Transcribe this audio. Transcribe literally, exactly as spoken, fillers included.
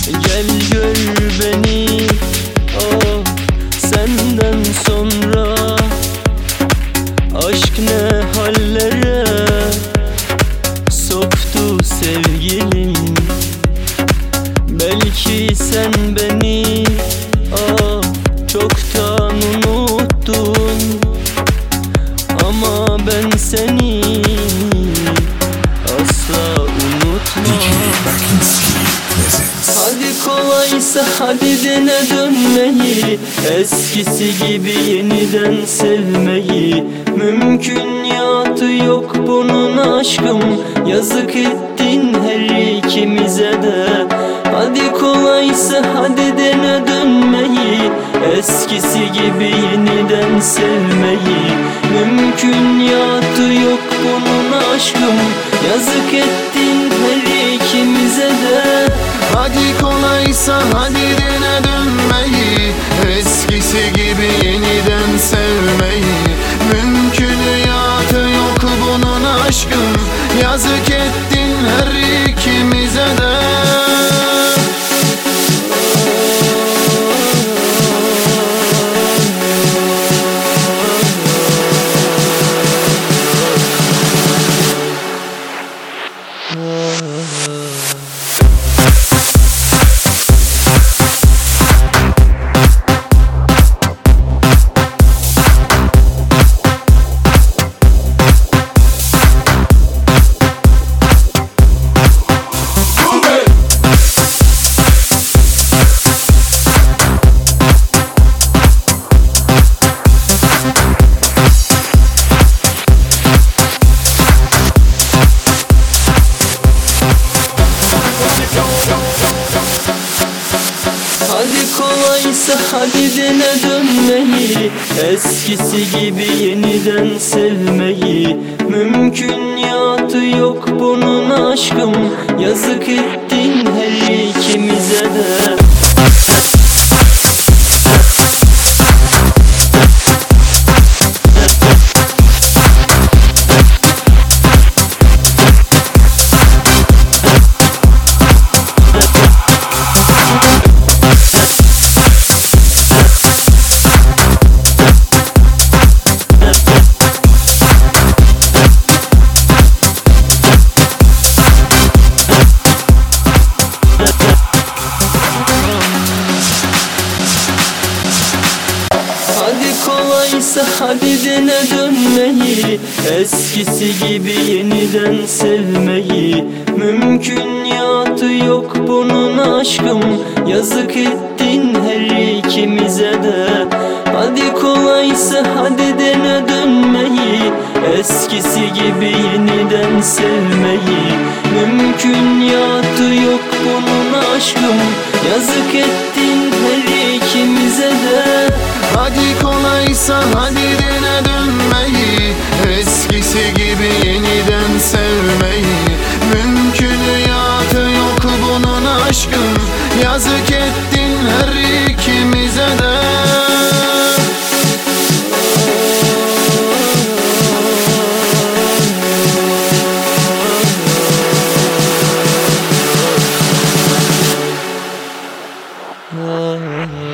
Gel gör beni, oh senden sonra. Aşk ne hallere soktu sevgilim. Belki sen beni ah çoktan unuttun, ama ben seni asla unutmam. Hadi kolaysa hadi dene dönmeyi, eskisi gibi yeniden sevmeyi. Mümkünatı yok bunun aşkım, yazık ettin her ikimize de. Hadi kolaysa hadi dene dönmeyi, eskisi gibi yeniden sevmeyi. Mümkünatı yok bunun aşkım, yazık ettin her ikimize de. Hadi kolaysa hadi dene dönmeyi, eskisi gibi yeniden sevmeyi. Mümkünatı yok bunun aşkım, yazık ettin her ikimize de. Hadi kolaysa hadi dene dönmeyi, eskisi gibi yeniden sevmeyi. Mümkünatı yok bunun aşkım, yazık ettin her ikimize de. Hadi kolaysa hadi dene dönmeyi, eskisi gibi yeniden sevmeyi. Mümkünatı yok bunun aşkım, yazık ettin her ikimize de. Hadi kolaysa hadi dene dönmeyi, eskisi gibi yeniden sevmeyi. Mümkünatı yok bunun aşkım, yazık ettin her ikimize de. Hadi kolaysa hadi dene dönmeyi, eskisi gibi yeniden sevmeyi. Mümkünatı yok bunun aşkım, yazık ettin her ikimize de. Ah, ah, ah.